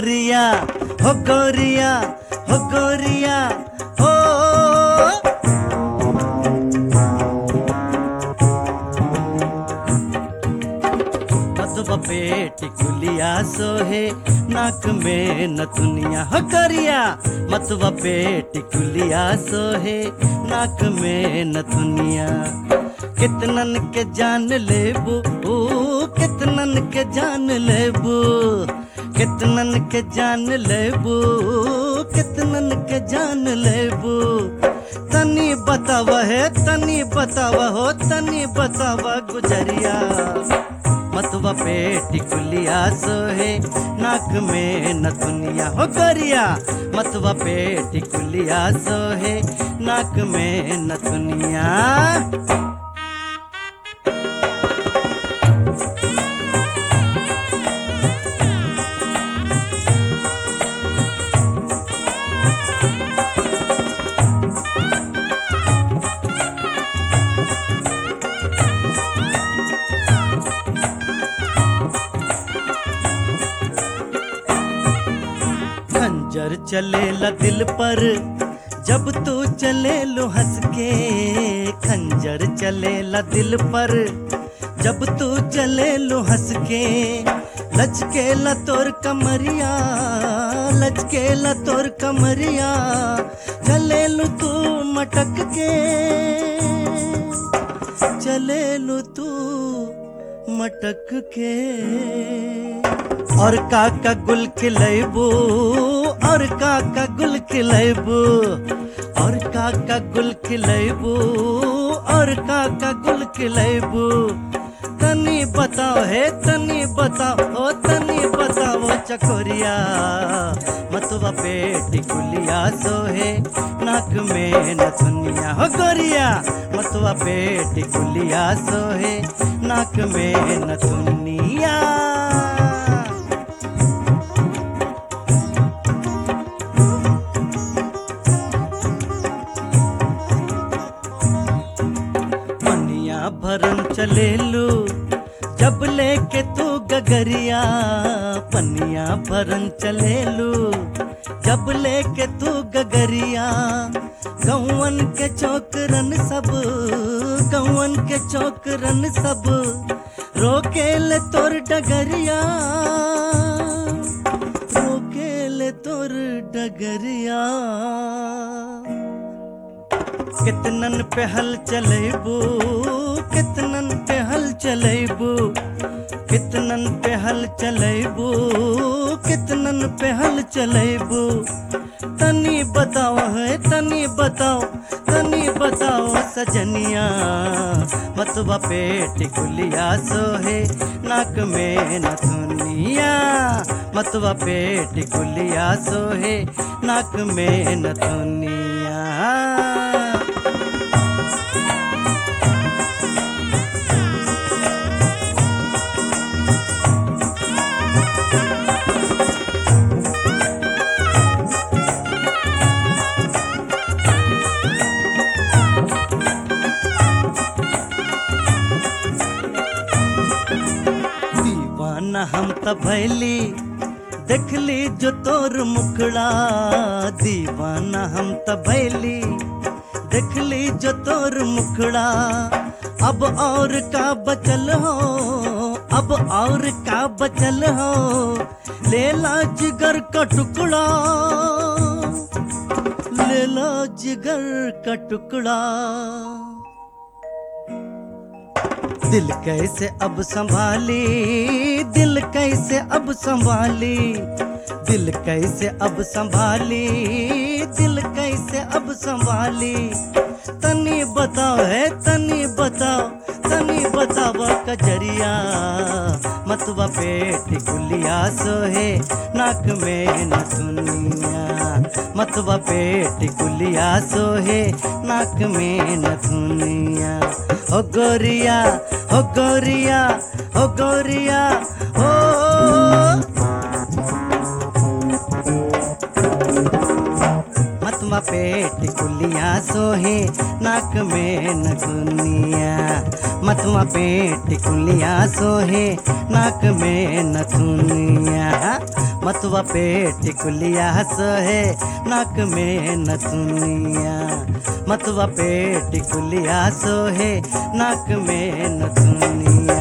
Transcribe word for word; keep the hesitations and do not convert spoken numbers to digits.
गोरिया हो गोरिया हो गोरिया हो मतवा पेट कुलिया सोहे नाक में नथुनिया हो गोरिया मतवा पेट कुलिया सोहे नाक में नथुनिया कितनन के जान लेबू ओ कितनन के जान लेबू कितनन के जान लेबू कितनन के जान लेबू तनी बताव है तनी बताव हो तनी बताव गुजरिया मतवा पेट कुलिया सोहे नाक में नथुनिया हो गोरिया मतवा पेट कुलिया सोहे नाक में नथुनिया खंजर चलेला दिल पर जब तू चले लो हंस के खंजर चलेला दिल पर जब तू चले लो हंस के लचकेला तोर कमरिया लचकेला तोर कमरिया चले लो तू मटक के चले लो तू मटक के और काका गुल खिलेबू और काका गुल खिलेबू और काका गुल खिलेबू और काका गुल खिलेबू तनी बताओ है तनी बताओ ओ तनी बताओ चकोरिया मतवा पेट कुलिया सोहे नाक में नथुनिया हो गोरिया मतवा पेट कुलिया सोहे नाक में नथुनिया भरन चलेलू जब लेके तू गगरिया पनिया भरन चलेलू जब लेके तू गगरिया गौवन के चौकरन सब गौवन के चौकरन सब रोकेले तोर डगरिया रोकेले तोर डगरिया कितनन पे हल चलेबू कितनन पे हल चलेबू कितनन पे हल चलेबू कितनन पे हल चलेबू तनी बताओ है तनी बताओ तनी बताओ सजनिया मतवा पेट कुलिया सोहे नाक में नथुनिया मतवा पेट कुलिया सोहे नाक में नथुनिया हम तब भैली देखली जो तोर मुखड़ा दीवाना हम तब भैली देखली जो तोर मुखड़ा अब और का बचल हो अब और का बचल हो लेला जिगर का टुकड़ा लेला जिगर का टुकड़ा दिल कैसे अब संभाली दिल कैसे अब संभाली दिल कैसे अब संभाली दिल कैसे अब संभाली तनी बताओ है तनी बताओ तनी बताओ कजरिया मतवा पेट कुलिया सोहे नाक में नथुनिया मतवा पेट कुलिया सोहे नाक में नथुनिया ओ गोरिया ओ गोरिया ओ गोरिया ओ मतवा पेट कुलिया सोहे नाक में नथुनिया मतवा पेट कुलिया सोहे नाक में नथुनिया मथुआ पे टिकुलिया सोहे नाक में नथुनिया। मथुआ पे टिकुलिया सोहे नाक में नथुनिया।